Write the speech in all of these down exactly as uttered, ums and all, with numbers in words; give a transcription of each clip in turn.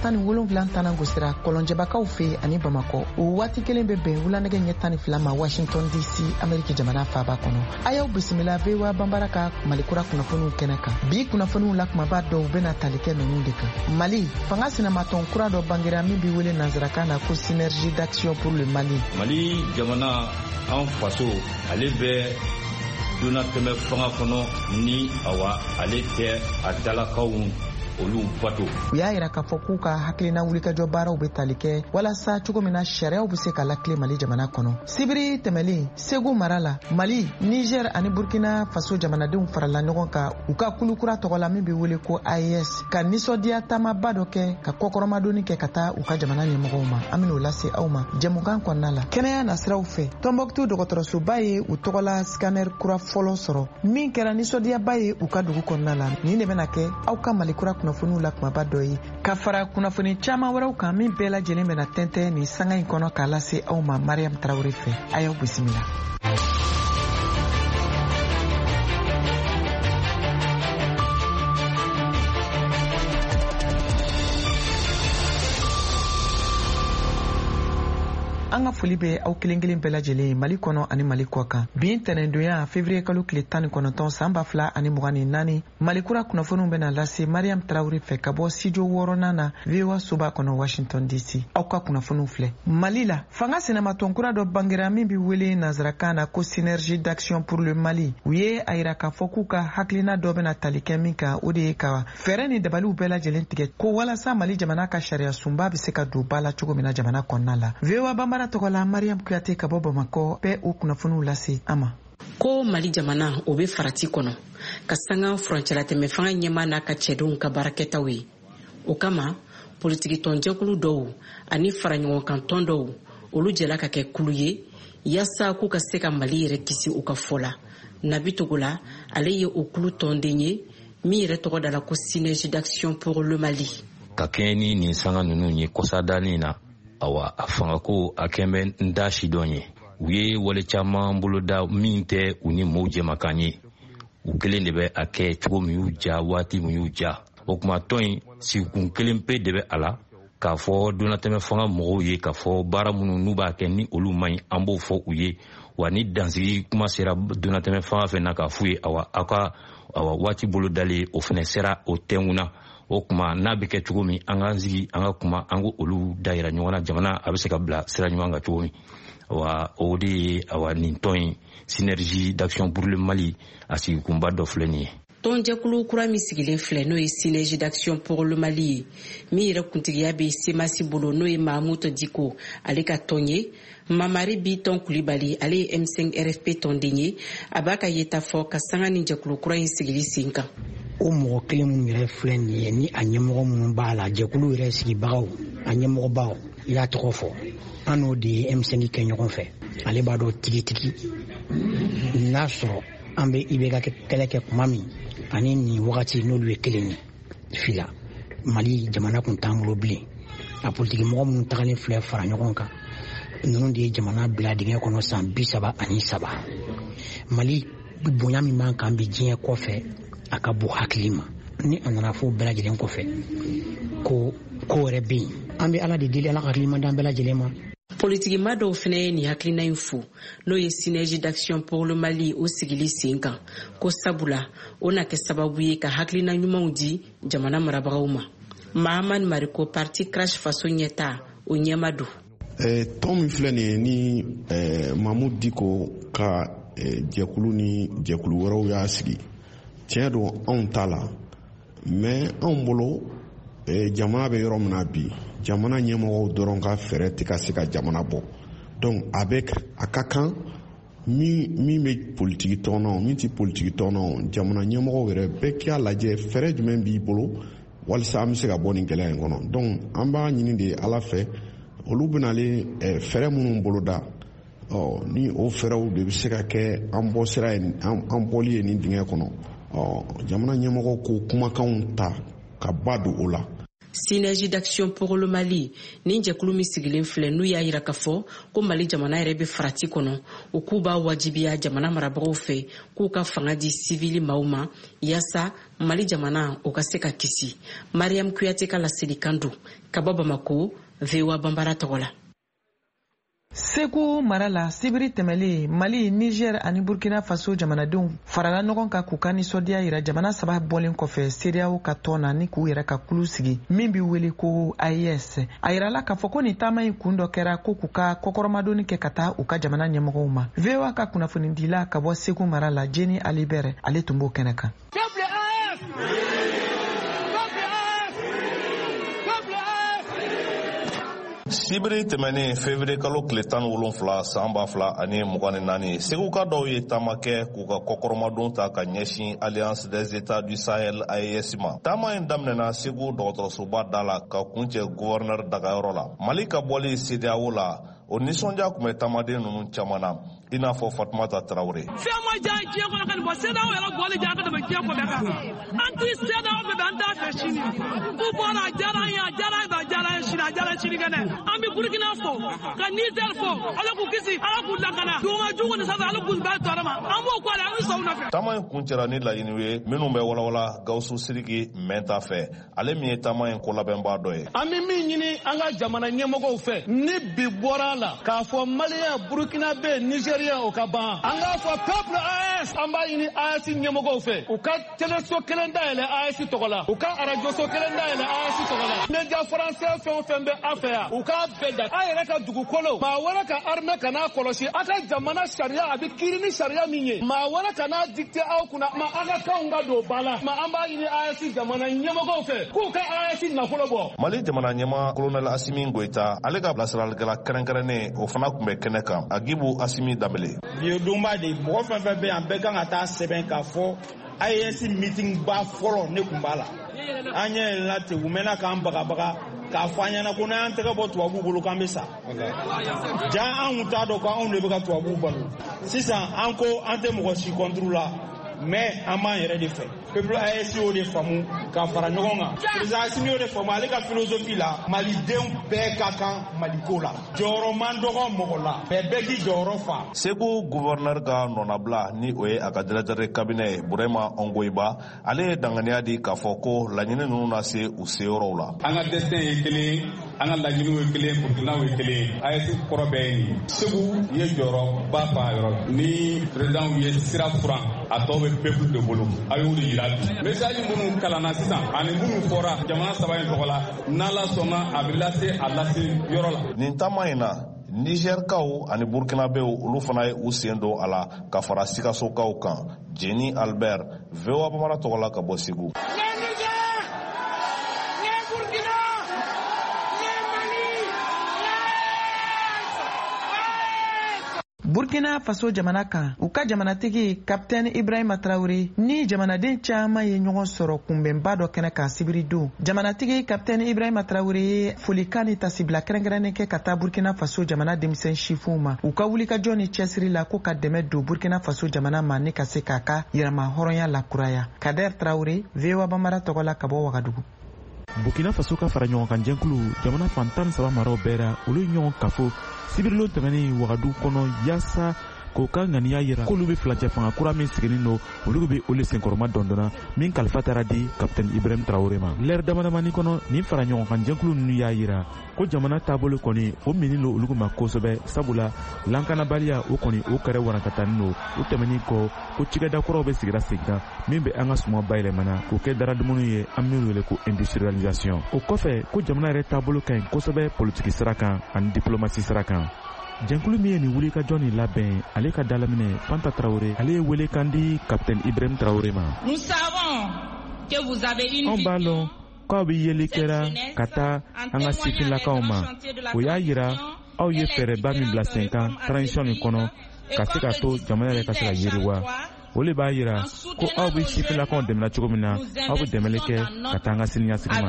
tan ni wolonwula tana gosira kolonjɛbakaw fe ani Bamakɔ o waati kelen bɛ bɛn wulanɛgɛ ɲɛ tan ni fila ma Washington D C Ameriki jamana faaba kɔnɔ. A y'aw bisimila V O A Banbara ka Malikura kunnafoniw kɛnɛ kan. Bi kunnafoniw la kumaba dɔw bɛna tali kɛ ninnu de kan. Mali fanga sinamatɔn kura dɔ bangera min bi wele nanzarakan na ko Synergie d'Action pour le Mali. Mali jamana an faso ale bɛ donna tɛmɛ fanga kɔnɔ ni awa ale tɛ a dalakaw olu bato. U y'a yira k'a fɔ k'u ka hakilina wulikajɔ baaraw bɛ tali kɛ walasa cogo min na sariyaw bɛ se ka lakile Mali jamana kɔnɔ. Sibiri tɛmɛlen Segu mara la Mali, Niger ani Burkina Faso jamanadenw farala ɲɔgɔn kan u ka kulukura tɔgɔ la min bɛ wele ko A E S ka nisɔndiya taamaba dɔ kɛ ka kɔkɔrɔmadonni kɛ ka taa u ka jamana ɲɛmɔgɔw ma. An bɛn'o lase aw ma jɛmukan kɔnɔna la. Kɛnɛya nasiraw fɛ Tɔnbɔkutu dɔgɔtɔrɔsoba ye u tɔgɔla scanner kura fɔlɔ sɔrɔ min kɛra nisɔndiyaba ye u ka dugu kɔnɔna la. Nin de bɛna kɛ aw ka Malikura kunnafoniw la kumaba dɔ ye ka fara kunnafoni caman wɛrɛw kan min bɛɛ lajɛlen bɛna tɛntɛn nin sanga in kɔnɔ k'a lase aw ma Mariam Tarawele fɛ. A y'aw bisimila. An ka foli bɛ aw kelen kelen bɛɛ lajɛlen Mali kɔnɔ ani Mali kɔ kan. Bi tɛnɛndonya février kalo tile tan ni kɔnɔntɔn san ba fila ani mugan ni naani Malikura kunnafoniw bɛna lase Mariam Tarawele fɛ ka bɔ studio wɔɔrɔnan na V O A soba kɔnɔ Washington D C. Aw ka kunnafoniw filɛ. Mali la fanga sinamatɔn kura dɔ bangera min bi wele nanzarakan na ko Synergie d'Action pour le Mali. U ye a yira k'a fɔ k'u ka hakilina dɔ bɛna tali kɛ min kan o de ye ka fɛɛrɛ ni dabaliw bɛɛ lajɛlen tigɛ ko walasa Mali jamana ka sariya sunba bɛ se ka don ba la cogo min na jamana kɔnɔna la. V O A Banbara tɔgɔla Mariam Kuyate ka bɔ Bamakɔ bɛɛ o kunnafoniw lase a ma. Ko Mali jamana o bɛ farati kɔnɔ ka sanga furancɛla tɛmɛ fanga ɲɛmaa n'a ka cɛdenw ka baarakɛtaw ye. O kama politiki tɔnjɛkulu dɔw ani faraɲɔgɔnkan tɔn dɔw olu jɛla ka kɛ kulu ye yaasa k'u ka se ka Mali yɛrɛ kisi u ka fɔ la. Nabi Togola ale ye o kulu tɔnden ye min yɛrɛ tɔgɔ dala ko Synergie d'Action pour le Mali. Ka kɛɲɛ ni nin sanga ninnu ye kɔsadani na awa a fanga ko a kɛn bɛ n da sidɔn ye. U ye wale caman boloda min tɛ u ni mɔɔw jɛmakan ye. U kelen de bɛ a kɛ cogo min y'u ja waati min y'u ja. O kuma tɔn in sigikun kelen pe de bɛ a la k'a fɔ donatɛmɛ fanga mɔgɔw ye k'a fɔ baara minnu n'u b'a kɛ ni olu man ɲi an b'o fɔ u ye. Wa ni dansigi kuma sera donatɛmɛ fanga fɛ na k'a f'u ye awa aw ka awa waati bolo dalen o fana sera o tɛnkun na. O kuma n'a bɛ kɛ cogo min an ka sigi an ka kuma an ko olu dayira ɲɔgɔn na jamana a bɛ se ka bila sira ɲɔgɔn kan cogo min. Wa o de ye awa nin tɔn in Synergie d'Action pour le Mali a sigikunba dɔ filɛ nin ye. Tɔnjɛkulu kura min sigilen filɛ n'o ye Synergie d'Action pour le Mali ye min yɛrɛ kuntigiya bɛ Semasi bolo n'o ye Mahamutu Diko ale ka tɔn ye. Mamari Biton Kulibali ale ye M cinq R F P tɔnden ye a b'a ka yeta fɔ ka sanga ni jɛkulu kura in sigili sen kan. O mɔgɔ kelen minnu yɛrɛ filɛ nin ye ni a ɲɛmɔgɔ minnu b'a la jɛkulu yɛrɛ sigibagaw a ɲɛmɔgɔbaw i y'a tɔgɔ fɔ an n'o de ye M cinq kɛ ɲɔgɔn fɛ ale b'a dɔn tigitigi n'a sɔrɔ an bɛ I B K kɛlɛ kɛ kuma min ani nin wagati n'olu ye kelen ye fila Mali jamana kun t'an bolo bilen a politiki mɔgɔ minnu tagalen filɛ fara ɲɔgɔn kan ninnu de ye jamana bila dingɛ kɔnɔ san bi saba ani saba Mali bonya min b'an kan bi diɲɛ kɔfɛ a ka bon hakili ma ni a nana fɔ bɛɛ lajɛlen kɔfɛ ko ko wɛrɛ bɛ yen an bɛ Ala de deli Ala ka hakilima d'an bɛɛ lajɛlen ma. Politiki ma dɔw fana ye nin hakilina in fo n'o ye Synergie d'Action pour le Mali o sigili sen kan ko sabula o na kɛ sababu ye ka hakilina ɲumanw di jamana marabagaw ma. Mahamani Mariko parti Crash Faso ɲɛta o ɲɛma don. Tɔn min filɛ nin ye ni Mahamutu Diko ka jɛkulu ni jɛkulu wɛrɛw y'a sigi tiɲɛ don anw ta la mais anw bolo jamana bɛ yɔrɔ min na bi jamana ɲɛmɔgɔw dɔrɔn ka fɛɛrɛ tɛ ka se ka jamana bɔ donc a bɛ a ka kan min min bɛ politiki tɔnnaw min tɛ politiki tɔnnaw jamana ɲɛmɔgɔw yɛrɛ bɛɛ k'a lajɛ fɛɛrɛ jumɛn b'i bolo walasa an bɛ se ka bɔ nin gɛlɛya in kɔnɔ donc an b'a ɲini de Ala fɛ olu bɛnalen fɛɛrɛ minnu boloda ɔ ni o fɛɛrɛw de bɛ se ka kɛ an bɔ sira ye an bɔli ye nin dingɛ kɔnɔ ɔ jamana ɲɛmɔgɔw ko kumakanw ta ka ba don o la. Synergie d'action pour le Mali ni jɛkulu min sigilen filɛ n'u y'a yira k'a fɔ ko Mali jamana yɛrɛ bɛ farati kɔnɔ u k'u b'a wajibiya jamana marabagaw fɛ k'u ka fanga di sivili maaw ma yaasa Mali jamana o ka se ka kisi. Mariam Kuyate ka laselikan don ka bɔ Bamako, V O A Bambara tɔgɔ la. Segu mara la sibiri tɛmɛlen Mali, Niger ani Burkina Faso jamanadenw farala ɲɔgɔn kan k'u ka nisɔndiya yira jamana saba bɔlen kɔfɛ C D A O ka tɔn na ni k'u yɛrɛ ka kulu sigi min bɛ wele ko A E S. A yirala k'a fɔ ko nin taama in kun dɔ kɛra ko k'u ka kɔkɔrɔmadonni kɛ ka taa u ka jamana ɲɛmɔgɔw ma. V O A ka kunnafonidila ka bɔ Segu mara la Jenny Alibert ale tun b'o kɛnɛ kan. Sibiri tɛmɛnen février kalo tile tan ni wolonwula san ba fila ani mugan ni naani seguka dɔw ye taama kɛ k'u ka kɔkɔrɔmadon ta ka ɲɛsin Alliance des États du Sahel A E S ma. Taama in daminɛna Segu dɔgɔtɔrɔsoba da la ka kuncɛ gouverneur dagayɔrɔ la. Mali ka bɔli C D A O la o nisɔndiya tun bɛ taamaden ninnu caman na i n'a fɔ Fatumata Tarawele. Fɛn ma diya diɲɛ kɔnɔ ka nin bɔ C D A O yɛrɛ bɔli diya ka tɛmɛ diɲɛ kɔnɔ kan. An ti C D A O bɛ bɛn an t'a fɛ sini. U bɔra a diyara an ye a diyara an ye a diyara an ye sini a diyara sini kɛnɛ. An bɛ Burkina fɔ ka Niger fɔ Ala k'u kisi Ala k'u lakana. Duguma jugu ni sanfɛ Ala k'u bɛɛ tɔɔrɔ ma. An b'o kɔ de an bɛ sɔn u nɔfɛ. Taama in kun cɛra ni laɲiniw ye minnu bɛ walawala Gawusu Sidiki Mɛnta fɛ ale min ye taama in ko labɛnbaa dɔ ye. An bɛ min ɲini an ka jamana ɲɛmɔgɔw fɛ ni bi bɔra la k'a fɔ Malien, Burkina bɛ Nigeria o ka ban. An k'a fɔ peuple A E S an b'a ɲini A E S ɲɛmɔgɔw fɛ u ka teleso kelen dayɛlɛ A E S tɔgɔ la u ka arajoso kelen dayɛlɛ A E S tɔgɔ la. Média français fɛn o fɛn bɛ an fɛ yan u k'a bɛɛ da. A yɛrɛ ka dugukolo maa wɛrɛ ka armée kan'a kɔlɔsi a ka jamana sariya a bɛ kiiri ni sariya min ye maa wɛrɛ kan'a dicter aw kunna ma an ka kanw ka don ba la ma an b'a ɲini A E S jamana ɲɛmɔgɔw fɛ k'u ka A E S nafolo bɔ. Mali jamana ɲɛmaa colonel Asimi Goita ale ka bilasiralikɛla kɛrɛnkɛrɛnnen o fana tun bɛ kɛnɛ kan Agibu Asimi Danbele. Biodonba de mɔgɔ fɛn fɛn bɛ yan bɛɛ kan ka taa sɛbɛn k'a fɔ A E S meeting ba fɔlɔ ne kun b'a la an ɲɛ yɛlɛla ten u mɛnna k'an bagabaga k'a fɔ an ɲɛna ko n'an tɛgɛ bɔ tubabuw bolo k'an bɛ sa ja an kun t'a dɔn ko anw de bɛ ka tubabuw balo sisan an ko an tɛ mɔgɔ si kɔnturu la mais an b'an yɛrɛ de fɛ peuple A E S y'o de faamu ka fara ɲɔgɔn kan président Assimi y'o de faamu ale ka philosophie la malidenw bɛɛ ka kan maliko la jɔyɔrɔ man dɔgɔ mɔgɔ la bɛɛ bɛɛ k'i jɔyɔrɔ fa. Segu gouverneur ka nɔnabila ni o ye a ka directeur de cabinet ye Burema Ongoiba ale ye danganiya di k'a fɔ ko laɲini ninnu na se u seyɔrɔw la. An ka destin ye kelen an ka laɲiniw ye kelen burukinaw ye kelen A E S kɔrɔ bɛɛ ye nin Segu ye jɔyɔrɔ ba fa yɔrɔ ni président ye sira furan a tɔ bɛ peuple de bolo a y'o de yira bi message minnu kalanna sisan ani minnu fɔra jamana saba in tɔgɔ la n'Ala sɔnna a bɛ lase a lase yɔrɔ la. Nin taama in na Nigerkaw ani Burkinabew olu fana ye u sen don a la ka fara Sikasokaw kan. Jenny Albert, V O A Bambara tɔgɔ la ka bɔ Segu. Burkina Faso jamana kan u ka jamanatigi Capitaine Ibrahima Traoré ni jamanaden caman ye ɲɔgɔn sɔrɔ kunbɛnba dɔ kɛnɛ kan sibiri don. Jamanatigi Capitaine Ibrahima Traoré ye folikan ni tasibila kɛrɛnkɛrɛnnen kɛ ka taa Burkina Faso jamana denmisɛn sifuw ma u ka wulikajɔ ni cɛsiri la ko ka dɛmɛ don Burkina Faso jamana ma ni ka se k'a ka yɛrɛma hɔrɔnya lakuraya. Kader Traoré, V O A Bambara tɔgɔ la ka bɔ Wagadugu. Burkina Faso ka fara ɲɔgɔn kan jɛnkulu jamana fan tan ni saba maraw bɛɛ la olu ye ɲɔgɔn kafo sibirilen tɛmɛnen Wagadugu kɔnɔ yaasa k'o ka ŋaniya yira k'olu bɛ filacɛ fanga kura min sigilen don olu bɛ olu senkɔrɔma dɔndɔnna min kalifa taara di Capitaine Ibrahima Traoré ma. Lɛri damadamani kɔnɔ nin fara ɲɔgɔn kan jɛnkulu ninnu y'a yira ko jamana taabolo kɔni o minin don olu ma kosɛbɛ sabula lankanabaliya o kɔni o kɛrɛ warankatanin don o tɛmɛnin kɔ ko cikɛda kuraw bɛ sigira segin kan min bɛ an ka suman bayɛlɛmana k'o kɛ daradumuni ye an bɛ wele ko industrialisation. O kɔfɛ ko jamana yɛrɛ taabolo ka ɲi kosɛbɛ politiki sira kan ani diplomasi sira kan. Jɛnkulu min ye nin wulikajɔ nin labɛn ale ka dalaminɛ Fanta Traoré ale ye welekan di Capitaine Ibrahima Traoré ma. Anw b'a lɔn k'aw bɛ yeli kɛra ka taa an ka sifinlakaw ma o y'a yira aw ye fɛɛrɛba min bila sen kan transition nin kɔnɔ ka se ka to jamana yɛrɛ ka se ka yiriwa o de b'a yira ko aw bɛ sifinlakaw dɛmɛla cogo min na aw bɛ dɛmɛli kɛ ka taa an ka siniɲɛsigi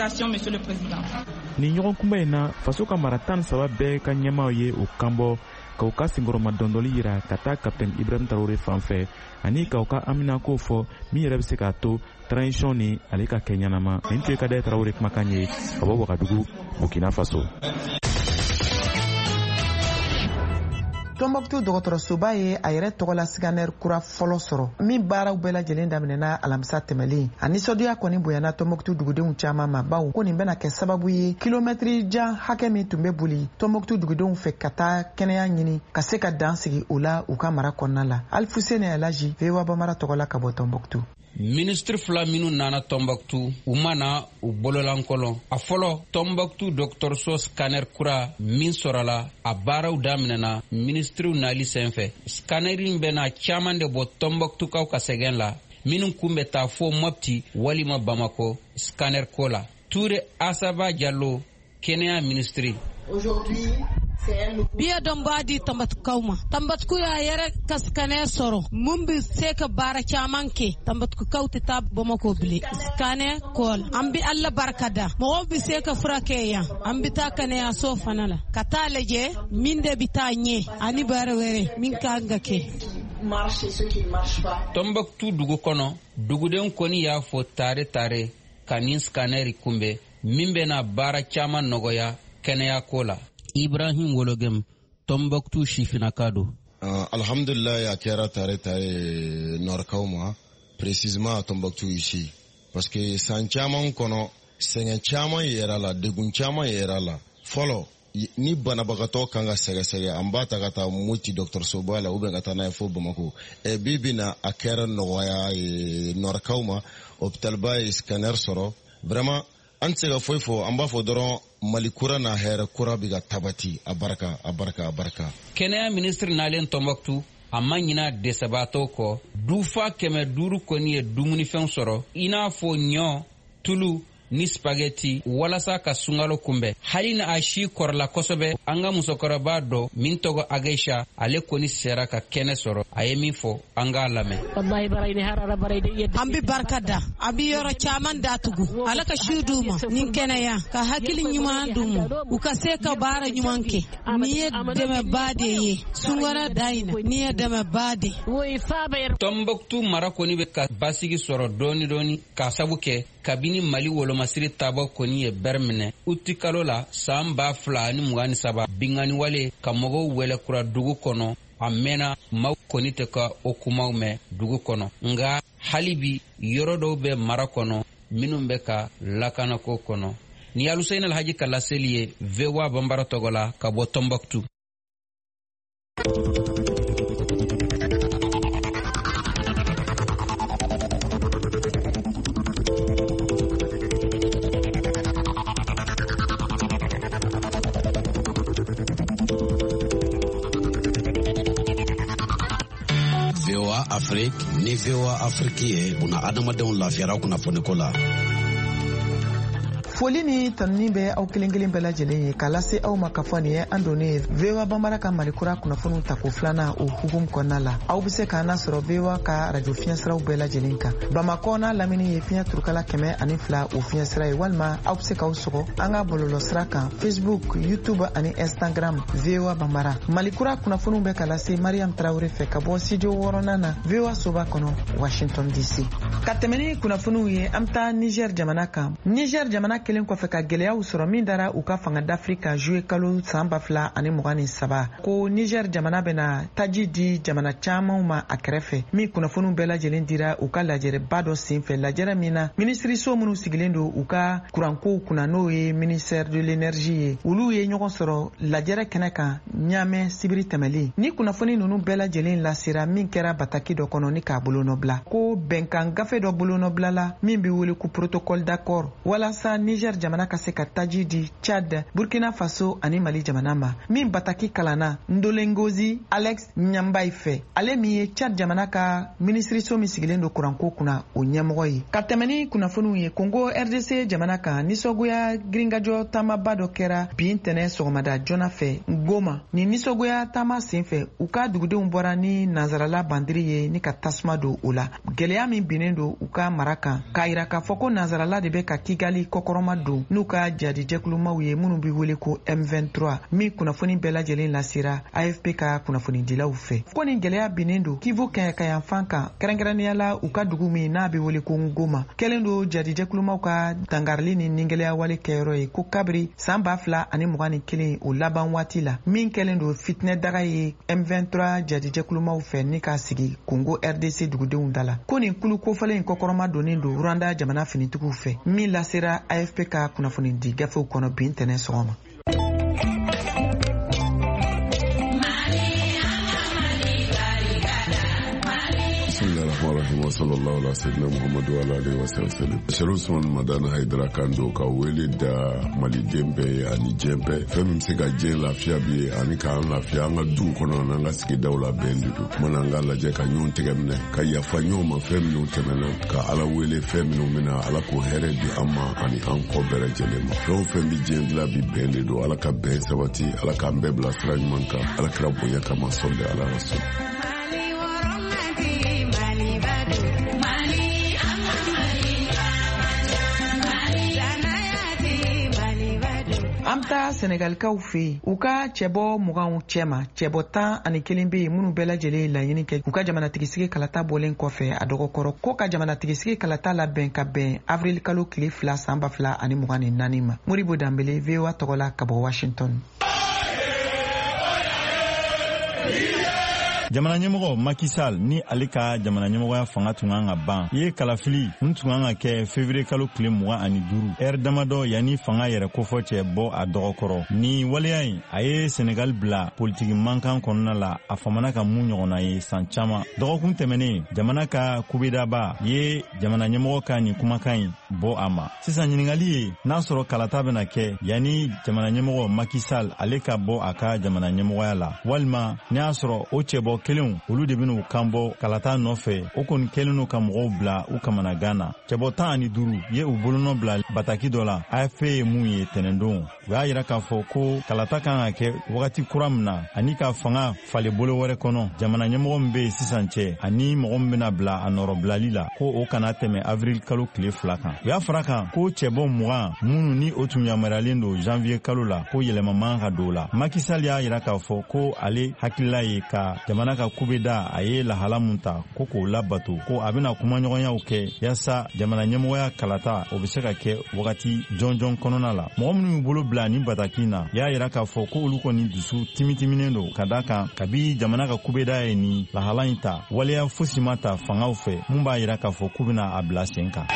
ma. Nin ɲɔgɔn kunbɛn in na faso ka mara tan ni saba bɛɛ ka ɲɛmaaw ye o kanbɔ k'u ka senkɔrɔma dɔndɔli yira ka taa kapitɛni ibrahim tarawele fan fɛ ani k'u ka amina ko fɔ min yɛrɛ bɛ se k'a to transition ni ale ka kɛ ɲɛnama. nin tun ye Kadaye Tarawele kumakan ye ka bɔ Wagadugu, Burkina Faso. Tombouctou dɔgɔtɔrɔsoba ye a yɛrɛ tɔgɔ la scanner kura fɔlɔ sɔrɔ min baaraw bɛɛ lajɛlen daminɛna alamisa tɛmɛlen. A nisɔndiya kɔni bonyana Tombouctou dugudenw caman ma baw ko nin bɛna kɛ sababu ye kilomɛtiri jan hakɛ min tun bɛ boli Tombouctou dugudenw fɛ ka taa kɛnɛya ɲini ka se ka dan sigi o la u ka mara kɔnɔna la. Alfuseni Alaji, V O A Bamara tɔgɔ la ka bɔ Tombouctou. Ministre fila minnu nana Tombouctou u mana u bololankolon. A fɔlɔ Tombouctou dɔgɔtɔrɔso scanner kura min sɔrɔla a baaraw daminɛna ministriw nali senfɛ. Scannering bɛna caman de bɔ Tombouctou kaw ka sɛgɛn la minnu kun bɛ taa fo Mopti walima Bamako scanner ko la. Toure Asaba Diallo, kɛnɛya ministri. Aujourd'hui biya don ba di Tombouctou ma Tombouctou ya yɛrɛ ka scanner sɔrɔ mun bi se ka baara caman kɛ Tombouctou kaw tɛ taa Bamako bile. Scanner kɔl an bi Alla barka da mɔgɔw bi se ka furakɛ yan an bi taa kɛnɛyaso fana la ka taa lajɛ min de bi taa ɲɛ ani baara wɛrɛ min ka kan ka kɛ. Tombouctou dugu kɔnɔ dugudenw kɔni y'a fɔ tare tare ka nin scanner kunbɛ min bɛna baara caman nɔgɔya kɛnɛya ko la. Ibrahim Wologem, Tombouctou Shifinaka do. Uh, Alhamdulillah, a kɛra tare tare Nord-Kaw ma, précisément à Tombouctou ici. Parce que san caman kɔnɔ, sɛgɛn caman yɛrɛ la, degun caman yɛrɛ la. Fɔlɔ, ni banabagatɔ kan ka sɛgɛsɛgɛ, an b'a ta ka taa Moti dɔgɔtɔrɔsoba la, ou bien ka taa n'a ye fo Bamako. Et bi bi na a kɛra nɔgɔya Nord-Kaw ma, hôpitalba ye scanner sɔrɔ. Vraiment, an tɛ se ka foyi fɔ, an b'a fɔ dɔrɔn Mali kura na hɛrɛ kura bi ka tabati a barika a barika a barika. Kɛnɛya ministre nalen Tombouctou a ma ɲina dɛsɛbaatɔw kɔ dufa kɛmɛ duuru kɔni ye dumunifɛn sɔrɔ i n'a fɔ ɲɔ tulu ni spaghetti walasa ka sungalo kunbɛ. Hali na a si kɔrɔla kosɛbɛ an ka musokɔrɔba dɔ min tɔgɔ Ageisha ale kɔni sera ka kɛnɛ sɔrɔ a ye min fɔ an k'a lamɛn. An bi barka da a bi yɔrɔ caman datugu ala ka su d'u ma nin kɛnɛya ka hakili ɲuman d'u ma u ka se ka baara ɲuman kɛ ni ye dɛmɛba de ye sungara dayina ni ye dɛmɛba de. Tombouctou mara kɔni bɛ ka basigi sɔrɔ dɔɔni dɔɔni k'a sabu kɛ kabini Mali wolomasiri taabɔ kɔni ye bɛrɛ minɛ uti kalo la san ba fila ni mugan ni saba bingani wale ka mɔgɔw wɛlɛkura dugu kɔnɔ a mɛnna maaw kɔni tɛ ka o kumaw mɛn dugu kɔnɔ nga hali bi yɔrɔ dɔw bɛ mara kɔnɔ minnu bɛ ka lakanako kɔnɔ. Ni Aluseyin Alhaji ka laseli ye V O A Bambara tɔgɔ la ka bɔ Tombouctou. Afrique ni V O A Afrique ye buna adamadenw lafiyara kunnafoni ko la. Foli ni tanuni bɛ aw kelen kelen bɛɛ lajɛlen ye k'a lase aw ma k'a fɔ nin ye an donnen ye V O A Bambara ka Malikura kunnafoniw ta ko filanan o hukumu kɔnɔna la. Aw bɛ se k'an lasɔrɔ V O A ka radio fiɲɛsiraw bɛɛ lajɛlen kan. Bamako n'a lamini ye fiɲɛ turukala kɛmɛ ani fila o fiɲɛsira ye walima aw bɛ se k'aw sɔgɔ an ka bɔlɔlɔsira kan Facebook, YouTube ani Instagram V O A Bambara. Malikura kunnafoniw bɛ ka lase Mariam Tarawele fɛ ka bɔ studio wɔɔrɔnan na V O A soba kɔnɔ Washington D C. Ka tɛmɛ ni kunnafoniw ye an bɛ taa Niger jamana kan. Niger jamana kelen kɔfɛ ka gɛlɛyaw sɔrɔ min dara u ka fanga d'Afrika juillet kalo san ba fila ani mugan ni saba ko Niger jamana bɛna taji di jamana camanw ma a kɛrɛfɛ min kunnafoniw bɛɛ lajɛlen dira u ka lajɛrɛba dɔ senfɛ lajɛrɛ min na minisiriso minnu sigilen don u ka kurankow kunna n'o ye ministère de l'énergie ye olu ye ɲɔgɔn sɔrɔ lajɛrɛ kɛnɛ kan ɲamɛ sibiri tɛmɛlen ni kunnafoni ninnu bɛɛ lajɛlen lasera min kɛra bataki dɔ kɔnɔ ni k'a bolonɔbila ko bɛnkan gafe dɔ bolonɔbilala min bɛ wele ko protocole d'accord walasa Niger jamana ka se ka taji di Chad, Burkina Faso ani Mali jamana ma min bataki kalanna Ndolengozi Alex Nyambai fɛ ale min ye Chad jamana ka minisiriso min sigilen don kuranko kunna o ɲɛmɔgɔ ye. Ka tɛmɛ ni kunnafoniw ye Congo R D C jamana kan nisɔgoya giringajɔ taamaba dɔ kɛra bi ntɛnɛ sɔgɔmada joona fɛ Goma ni nisɔgoya taama senfɛ u ka dugudenw bɔra ni nanzarala bandiri ye ni ka tasuma don o la gɛlɛya min binnen don u ka mara kan k'a yira k'a fɔ ko nanzarala de bɛ ka Kigali kɔkɔrɔma kɔkɔrɔma don n'u ka jadijɛkulumaw ye minnu bɛ wele ko M vingt-trois min kunnafoni bɛɛ lajɛlen lasera A F P ka kunnafonidilaw fɛ. Ko nin gɛlɛya binnen don Kivu kayankayanfan kan kɛrɛnkɛrɛnnenya la u ka dugu min n'a bɛ wele ko Ngoma kɛlen don jadijɛkulumaw ka dangarili ni ningɛlɛya wale kɛyɔrɔ ye ko kabiri san ba fila ani mugan ni kelen o laban waati la min kɛlen don fitinɛ daga ye M vingt-trois jadijɛkulumaw fɛ ni k'a sigi Congo R D C dugudenw da la. Ko nin kulu kofɔlen in kɔkɔrɔma donnen don Rwanda jamana finitigiw fɛ min lasera A F P ka kunnafonidi gafew kɔnɔ bi ntɛnɛ sɔgɔma. wa sallallahu ala sayyidina Muhammad wa ala alihi wa sallam. Sharu Usman Madana Haidara Kando ka wele da Mali Jembe ani Jembe fɛn min se ka jɛ lafiya bi ani k'an lafiya an ka du kɔnɔ n'an ka sigidaw la bɛn de don. Mana an ka lajɛ ka ɲɔgɔn tɛgɛ minɛ ka yafa ɲɔgɔn ma fɛn minnu tɛmɛna ka Ala wele fɛn minnu mina Ala k'o hɛrɛ di an ma ani an kɔ bɛɛ lajɛlen ma. Fɛn o fɛn bi diɲɛ dilan bi bɛn de don. Ala ka bɛn sabati, Ala k'an bɛɛ bila sira ɲuman kan. Ala kira bonya kama sɔli ala rasul. Amta Senegalkaw fe u ka cɛbɔ muganw cɛma cɛbɔ tan ani kelen be minnu bɛɛ lajɛlen laɲini kɛ u ka jamanatigisi kalata bɔlen kɔfɛ a dɔgɔkɔrɔ ko ka jamanatigisi kalata labɛn ka bɛn avril kalo tile fila san ba fila ani mugan ni naani ma. Moribo Dambele V O A tɔgɔla ka bɔ Washington. Jamana ɲɛmɔgɔ Macky Sall ni ale ka jamana ɲɛmɔgɔya fanga tun kan ka ban i ye kalafili n tun kan ka kɛ février kalo tile mugan ani duuru heure damadɔ yanni fanga yɛrɛ kofɔ cɛ bɔ a dɔgɔkɔrɔ. Ni waleya in a ye Senegal bila politiki mankan kɔnɔna la a famana ka mun ɲɔgɔnna ye san caman. Dɔgɔkun tɛmɛnen jamana ka kubedaba ye jamana ɲɛmɔgɔ ka nin kumakan in bɔ a ma. Sisan ɲiningali ye n'a sɔrɔ kalata bɛna kɛ yanni jamana ɲɛmɔgɔ Macky Sall ale ka bɔ a ka jamana ɲɛmɔgɔya la walima n'a y'a sɔrɔ o cɛbɔ kelenw olu de bɛn'u kanbɔ kalata nɔfɛ o kɔni kɛlen n'u ka mɔgɔw bila u kamana gana. Cɛbɔ tan ani duuru ye u bolonɔ bila bataki dɔ la. A F P ye mun ye tɛnɛndon u y'a yira k'a fɔ ko kalata kan ka kɛ wagati kura min na ani ka fanga fale bolo wɛrɛ kɔnɔ jamana ɲɛmɔgɔ min bɛ yen sisan cɛ ani mɔgɔ min bɛna bila a nɔrɔ bilali la ko o kana tɛmɛ avril kalo tile fila kan. U y'a fara kan ko cɛbɔ mugan minnu ni o tun yamaruyalen don janvier kalo la ko yɛlɛma man ka don o la. Macky Sall y'a yira k'a fɔ ko ale hakilila ye ka jamana ka kubeda a ye lahala mun ta ko k'o labato ko a bɛna kumaɲɔgɔnyaw kɛ yaasa jamana ɲɛmɔgɔya kalata o bɛ se ka kɛ wagati jɔnjɔn kɔnɔna la. Mɔgɔ minnu y'u bolo bila ni bataki na y'a yira k'a fɔ ko olu kɔni dusu timitiminen don ka da kan kabi jamana ka kubeda ye ni lahala in ta waleya fosi ma ta fangaw fɛ mun b'a yira k'a fɔ k'u bɛna a bila sen kan.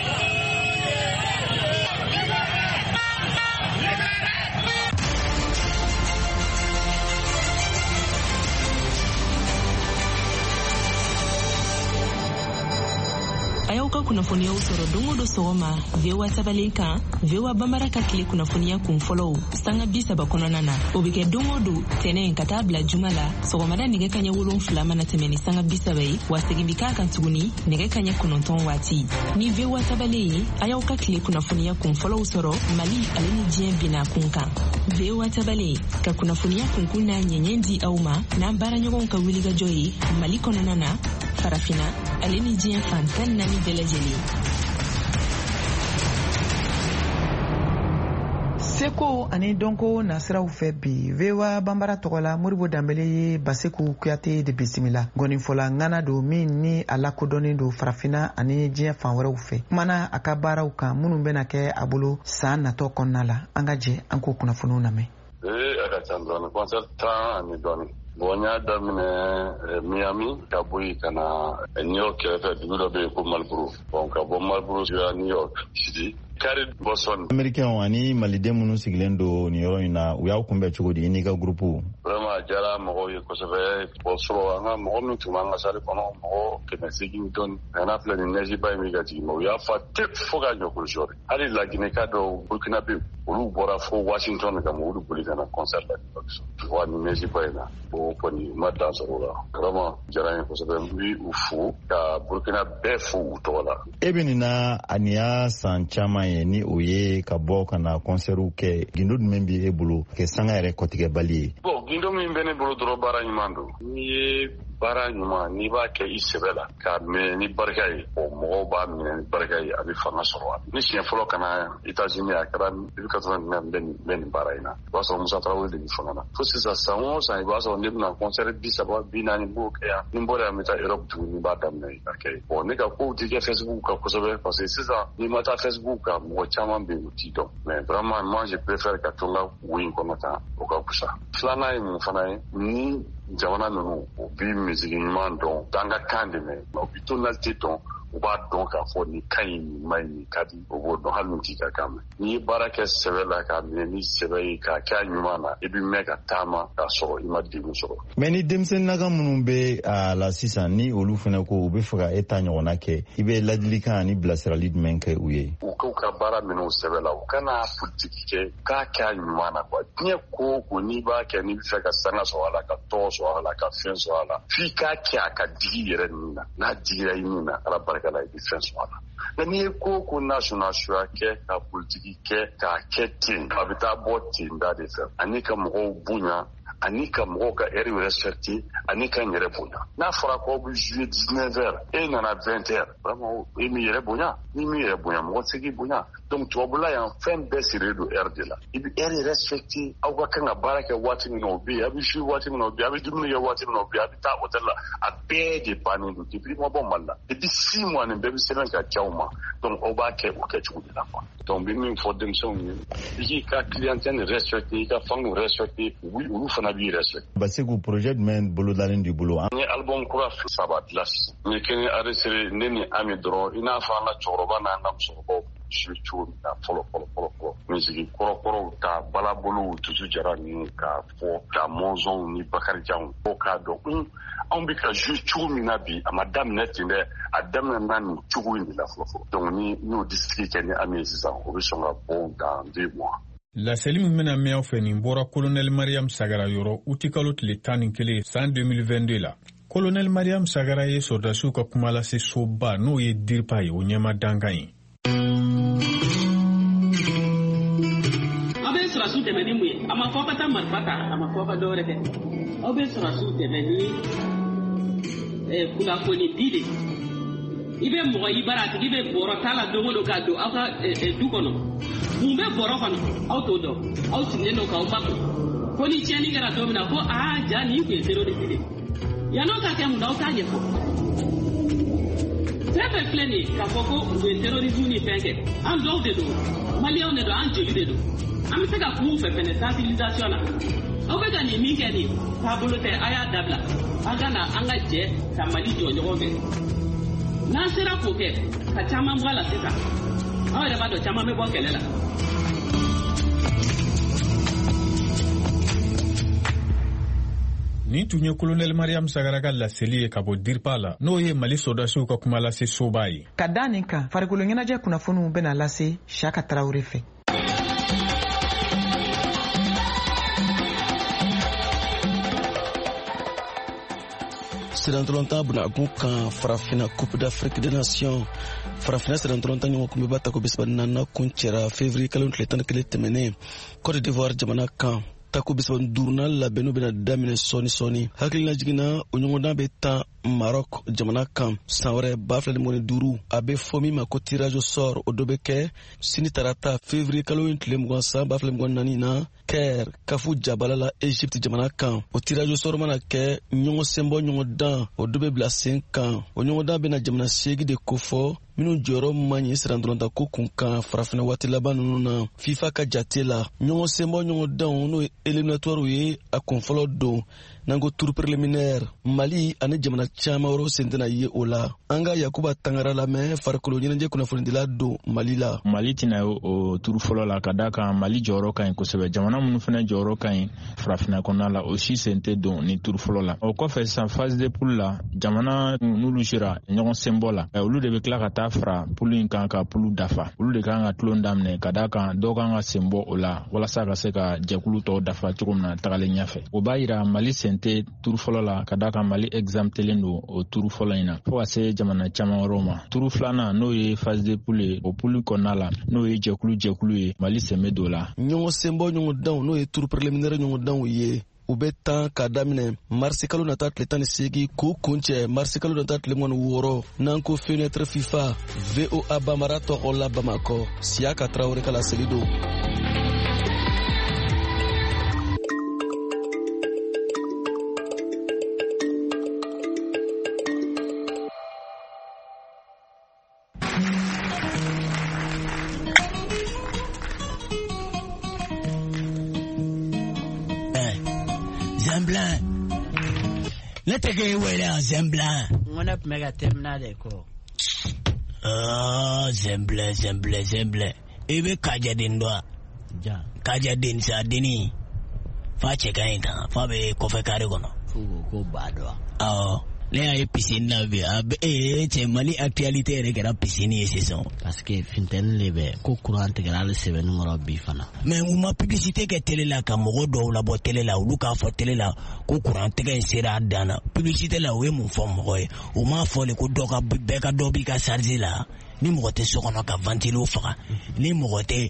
Ka kunnafoniyaw sɔrɔ don o don sɔgɔma V O A tabalen kan V O A Bambara ka tile kunnafoniya kun fɔlɔw sanga bi saba kɔnɔna na o bɛ kɛ don o don tɛnɛn ka taa bila juma la sɔgɔmada nɛgɛ kaɲɛ wolonfila mana tɛmɛ ni sanga bi saba ye wa segin bi k'a kan tuguni nɛgɛ kaɲɛ kɔnɔntɔn waati ni V O A tabalen ye a y'aw ka tile kunnafoniya kun fɔlɔw sɔrɔ Mali ale ni diɲɛ binna kun kan. V O A tabalen ka kunnafoniya kunkun n'a ɲɛɲɛ di aw ma n'an baaraɲɔgɔnw ka wulikajɔ ye Mali kɔnɔna na farafina ale ni diɲɛ fan tan naani bɛɛ lajɛlen. Seko ani donko nasiraw fɛ bi V O A Bambara tɔgɔla Moribo Dambele ye Baseku Kuyate de bisimila gɔnifɔla ŋana don min ni a lakodɔnnen don farafina ani diɲɛ fan wɛrɛw fɛ kumana a ka baaraw kan minnu bɛna kɛ a bolo san natɔ kɔnɔna la an ka jɛ an k'o kunnafoniw lamɛn. ee a ka ca dɔɔni concert tan ani dɔɔni bon n y'a daminɛ Miami ka bɔ yen ka na New York kɛrɛfɛ dugu dɔ bɛ yen ko Marlboro bon ka bɔ Marlboro sira New York City Carrie Boston. Américains ani maliden minnu sigilen don nin yɔrɔ in na u y'aw kunbɛn cogo di i n'i ka groupe? Vraiment a diyara mɔgɔw ye kosɛbɛ bon sɔrɔ an ka mɔgɔ min tun b'an ka salle kɔnɔ mɔgɔ kɛmɛ seegin dɔɔni nka n'a filɛ nin neige ba in bɛ ka jigin u y'a fa tep fo k'a jɔ k'o hali laginɛka dɔw Burkina bɛ olu bɔra fo Washington ka mɔgɔw boli ka na concert la wa ni neige ba in na o kɔni ma dan sɔrɔ o la vraiment diyara n ye kosɛbɛ n bɛ u fo ka Burkina bɛɛ fo u tɔgɔ la. E bɛ nin na a nin y'a san caman ye ni o ye ka bɔ ka na concertw kɛ gindo jumɛn bɛ e bolo kɛ sanga yɛrɛ kɔtigɛbali ye? Bon gindo min bɛ ne bolo dɔrɔn baara ɲuman don n'i ye baara ɲuman n'i b'a kɛ i sɛbɛ la k'a minɛ ni barika ye o mɔgɔw b'a minɛ ni barika ye a bɛ fanga sɔrɔ a ni siɲɛ fɔlɔ ka na États-Unis a kɛra depuis quatre-vingt-neuf bɛ nin baara in na o b'a sɔrɔ Musa Tarawele de bɛ fanga na fo sisan san o san i b'a sɔrɔ ne bɛna concert bi saba bi naani b'o kɛ yan ni n bɔra yan n bɛ taa Europe tuguni b'a daminɛ ka kɛ bon ne ka kow tɛ kɛ Facebook kan kosɛbɛ parce que sisan n'i ma taa Facebook kan mɔgɔ caman bɛ yen u t'i dɔn mais vraiment moi je préfère ka to n ka wo in kɔnɔ tan o ka kusa filanan ye mun fana ye ni jamana ninnu u bi misiri ɲuman dɔn t'an ka kan de mɛn u bi tonalité dɔn u b'a dɔn k'a fɔ nin ka ɲi nin ma ɲi nin ka di o b'o dɔn hali n'u t'i ka kan mɛn n'i ye baara kɛ sɛbɛ la k'a minɛ ni sɛbɛ ye k'a kɛ a ɲuman na i bi mɛn ka taama k'a sɔrɔ i ma degun sɔrɔ. mais ni denmisɛnnin naka minnu bɛ a la sisan ni olu fana ko u bɛ fɛ ka e ta ɲɔgɔnna kɛ i bɛ ladilikan ani bilasirali jumɛn kɛ u ye. u k'u ka baara minɛ u sɛbɛ la u kana politiki kɛ k'a kɛ a ɲuman na quoi diɲɛ ko o ko n'i b'a kɛ n'i bɛ fɛ ka sanga sɔrɔ a la ka tɔgɔ sɔrɔ a la ka fɛn sɔrɔ a la f'i k'a kɛ a ka digi yɛrɛ nin na n'a digira i nin na ala barika la i bɛ fɛn sɔrɔ a la. mais n'i ye ko o ko national suya kɛ ka politiki kɛ k'a kɛ ten a bɛ taa bɔ ten da de fɛ ani ka mɔgɔw bonya ani ka mɔgɔw ka heure respecter ani ka n yɛrɛ bonya n'a fɔra k'aw bɛ jouer dix-neuf heures e nana vingt heures vraiment e m'i yɛrɛ bonya n'i m'i yɛrɛ bonya mɔgɔ tɛ se k'i bonya donc tubabula yan fɛn bɛɛ sirilen don heure de la i bɛ heure respecter aw ka kan ka baara kɛ waati min na o bɛ yen a bɛ jouer waati min na o bɛ yen a bɛ dumuni kɛ waati min na o bɛ yen a bɛ taa hôtel la a bɛɛ de bannen don depuis ma bɔ Mali la depuis six mois nin bɛɛ bɛ sɛbɛn ka diya aw ma donc aw b'a kɛ o kɛcogo de la quoi donc n bɛ min fɔ denmisɛnw ye i k'i ka clientèle respecter i ka fanw respecter olu fana b'i respecter. Basegu projet jumɛn bolodalen du bolo. N ye album kura saba dilan sisan n ye kɛnɛ adressé ne ni Ami dɔrɔn i n'a fɔ an ka cɛkɔrɔba n'an ka musokɔrɔbaw joué cogo min na fɔlɔ fɔlɔ fɔlɔ fɔlɔ misiri kɔrɔkɔrɔw ta balabolow Tutu Jara ninnu k'a fɔ ka mɔnzɔnw ni Bakarijanw fo k'a dɔn anw bɛ ka joué cogo min na bi a ma daminɛ ten dɛ a daminɛ na nin cogo in de la fɔlɔ fɔlɔ donc ni n'o disiki kɛ ni Ami ye sisan o bɛ sɔn ka bɔ dans deux mois. Laseli min bɛna mɛn aw fɛ nin bɔra Colonel Mariam Sagara yɔrɔ uti kalo tile tan ni kelen san deux mille vingt-deux la. Colonel Mariam Sagara ye sɔrdasiw ka kuma lase soba n'o ye DIRPA ye o ɲɛma dankan ye. Aw bɛ sɔrɔsiw dɛmɛ ni mun ye a ma fɔ ka taa marifa ta a ma fɔ ka dɔ wɛrɛ kɛ aw bɛ sɔrɔsiw dɛmɛ ni kunnafoni di de i bɛ mɔgɔ i bara a tigi bɛ bɔrɔ t'a la don o don k'a don aw ka du kɔnɔ mun bɛ bɔrɔ kɔnɔ aw t'o dɔn aw sigilen don k'aw ba kun ko ni tiɲɛni kɛra don min na ko aa ja nin kun ye terroriste de yan'aw ka kɛ mun na aw t'a ɲɛfɔ fɛn fɛn filɛ nin ye k'a fɔ ko u ye terrorisme ni fɛn kɛ an dɔw de don maliyɛnw de don an jeli de don an bɛ se ka kun fɛ fɛnɛ sensibilisation na aw bɛ ka nin min kɛ nin taabolo tɛ a y'a dabila an ka na an ka jɛ ka Mali jɔ ɲɔgɔn fɛ n'an sera k'o kɛ ka caman bɔ a la sisan aw yɛrɛ b'a dɔn caman bɛ bɔ kɛlɛ la. Nin tun ye Colonel Mariam Sagara ka laseli ye ka bɔ DIRPA la n'o ye Mali sɔrdasiw ka kuma lase soba ye. Ka da nin kan farikolo ɲɛnajɛ kunnafoniw bɛna lase Saka Tarawele fɛ. Sirantoronta bunakun kan farafina Coupe d'Afrique des Nations farafina sirantoronta ɲɔgɔn kun bɛ ba ta ko bisaba nana kun cɛra février kalo tile tan ni kelen tɛmɛnen Côte d'Ivoire jamana kan tako bisaba duruna labɛnnu bɛna daminɛ sɔɔni sɔɔni hakilina jiginna o ɲɔgɔndan bɛ tan Maroc jamana kan san wɛrɛ ba fila ni mugan ni duuru a bɛ fɔ min ma ko tirage au sort o dɔ bɛ kɛ sini tarata février kalo tile mugan san ba fila ni mugan ni naani na Caire kafu jabala la Égypte jamana kan o tirage au sort mana kɛ ɲɔgɔn senbɔ ɲɔgɔn dan o dɔ bɛ bila sen kan o ɲɔgɔn dan bɛna jamana seegin de kofɔ minnu jɔyɔrɔ man ɲi sirandɔrɔnta ko kun kan farafina waati laban ninnu na FIFA ka jate la ɲɔgɔn senbɔ ɲɔgɔn dan n'o ye éliminatoire ye a kun fɔlɔ don n'an ko tour préliminaire Mali ani jamana caman wɛrɛw sen tɛna ye o la an ka Yakuba Tangara lamɛn farikolo ɲɛnajɛ kunnafonidila don Mali la. Mali tɛna o tour fɔlɔ la ka da kan Mali jɔyɔrɔ ka ɲi kosɛbɛ jamana minnu fana jɔyɔrɔ ka ɲi farafina kɔnɔna la o si sen tɛ don ni tour fɔlɔ la o kɔfɛ sisan phase de poule la jamana n'olu sera ɲɔgɔn senbɔ la olu de bɛ tila ka taa fara poule in kan ka poule dafa olu de kan ka tulon daminɛ ka da kan dɔw kan ka senbɔ o la walasa ka se ka jɛkulu tɔw dafa cogo min na tagalen ɲɛfɛ o b'a yira Mali sen tɛ tour fɔlɔ la ka da kan Mali exemptelen don o tour fɔlɔ in na fo ka se jamana caman wɛrɛw ma tour filanan n'o ye phase de poule ye o poule kɔnɔna la n'o ye jɛkulu jɛkulu ye Mali sen bɛ don la ɲɔgɔn senbɔ ɲɔgɔn danw n'o ye tour préliminaire ɲɔgɔn danw ye u bɛ tan k'a daminɛ marisi kalo nata tile tan ni seegin k'u kun cɛ marisi kalo nata tile mugan ni wɔɔrɔ n'an ko fenêtre fifa V O A bamara tɔgɔ la bamakɔ Siyaka Tarawele ka laseli don. Ne te ke wele a Zemblan. Ngona mega terminale ko. Ah, Zemblan, Zemblan, Zemblan. Ebe kaja din do. Ja. Kaja din sa dini. Fa che ka ita, fa be ko fe kare kono. Fugo ko bado. Ah, le ay piscine na be. Ab e che mali actualité re kera piscine e saison. Parce que finten lebe ko courant integral se ben ngoro bi fana. Mais uma publicité ke télé la ka mogo do la bo télé la ulu ka fo télé la ko courant tege sera dana. Publicité la we mu fo mogo e. O ma fo le ko do ka be ka do bi ka charger la. Ni mogo te sokono ka ventilo faga. Ni mogo te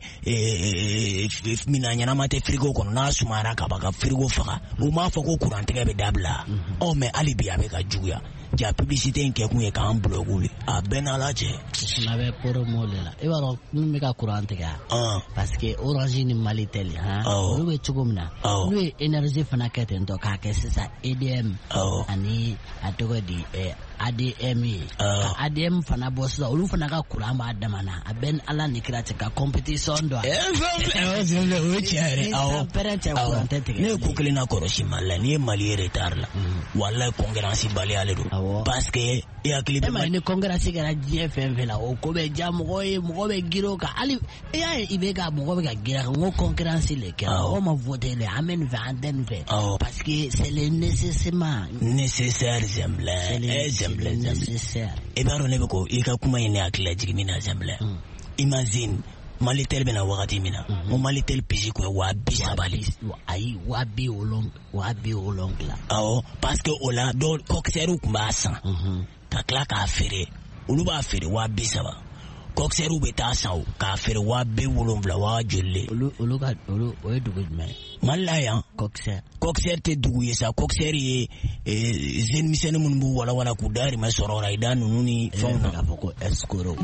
eh mina nyana mate frigo kono na sumara ka baka frigo faga. O ma fo ko courant tege be dabla. O me alibi abe ka juya. Ja publicité nke kunye ka an blogule a benala je na be promo le la e baro mi ka courant ga ah parce que Orange ni Malitel ha o be chugumna no energy fana kete ndo ka ke sisa A D M ani atogo di eh A D M A D M fana bossa olu fana ka courant ba damana a ben ala ni kirate ka competition do e zo le o chere aw perente courant tete ne ku klina koroshi mala ni mali retard la wallahi concurrence bali ale do parce que ya clip ma ni congrès gara G F M la o ko be jam go e mo be giro ka ali ya ibe ga mo be ga gira ngo concurrence le ka o ma voter le amen vingtaine fait parce que c'est le nécessairement nécessaire Zemblan Zemblan nécessaire e baro ne be ko e ka kuma ine akila jigimina Zemblan imagine Malitel bena wakati mina mo Malitel piji ko wa bi sabali ayi wa bi olong wa bi olong la awo parce que ola do kokseru kuma san ka kla ka fere ulu ba fere wa bi saba kokseru be ta san ka fere wa be wolonvla wa jolle ulu ulu ka ulu o dugu me malaya kokser kokser te dugu yesa kokser ye zen misene mun bu wala wala ku dari ma sorora idan nuni fona ka foko escoro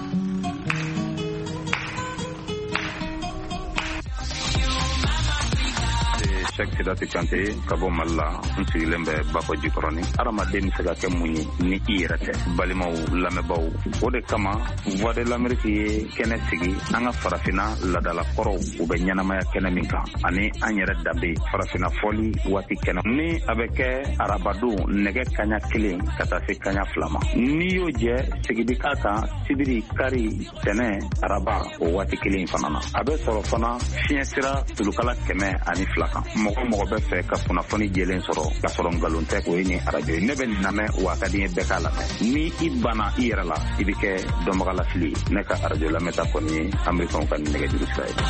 Cheikh Sidati Kante ka bɔ Mali la n sigilen bɛ Bafɔ Jikɔrɔni adamaden bɛ se ka kɛ mun ye ni i yɛrɛ tɛ balimaw lamɛnbaw o de kama Voix de l'Amérique ye kɛnɛ sigi an ka farafinna ladalakɔrɔw u bɛ ɲɛnamaya kɛnɛ min kan ani an yɛrɛ danbe farafinna fɔli waati kɛnɛ ni a bɛ kɛ arabadon nɛgɛ kaɲa kelen ka taa se kaɲa fila ma n'i y'o jɛ sigidi k'a kan sibiri kari tɛnɛ araba o waati kelen fana na a bɛ sɔrɔ fana fiɲɛ sira tulukala kɛmɛ ani fila kan mɔgɔ mɔgɔ bɛ fɛ ka kunnafoni jɛlen sɔrɔ ka sɔrɔ nkalon tɛ o ye ni arajo ye ne bɛ nin lamɛn wa ka di n ye bɛɛ k'a lamɛn ni i banna i yɛrɛ la i bɛ kɛ dɔnbagalafili ye ne ka arajo lamɛnta kɔni ye amerikɛnw ka nɛgɛjuru sira ye.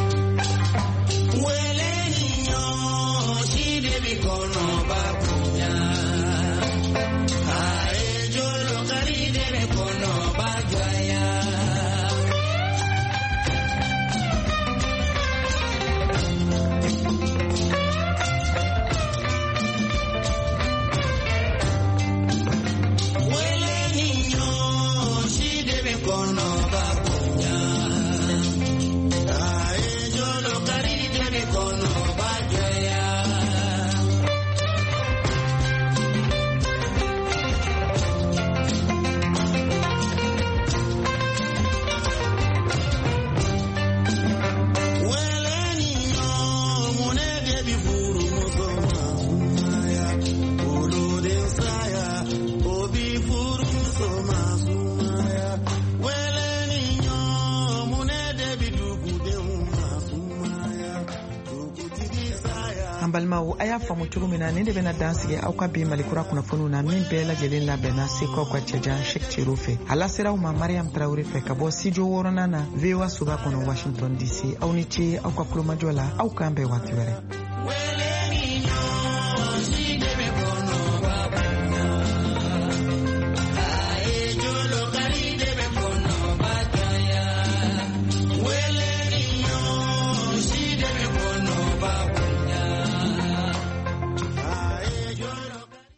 Huele niño, si de mi cono va a balimaw a y'a faamu cogo min na nin de bena dan sigi aw ka bi malikura kunnafoniw na min bɛɛ lajɛlen labɛnna sekaw ka cɛjan shek ciro fɛ a laseraw ma mariam tarawure fɛ ka bɔ studio wɔɔrɔnan na voa suba kɔnɔ washington dc aw ni ce aw ka kulomajɔ la aw k'an bɛɛ waati wɛrɛ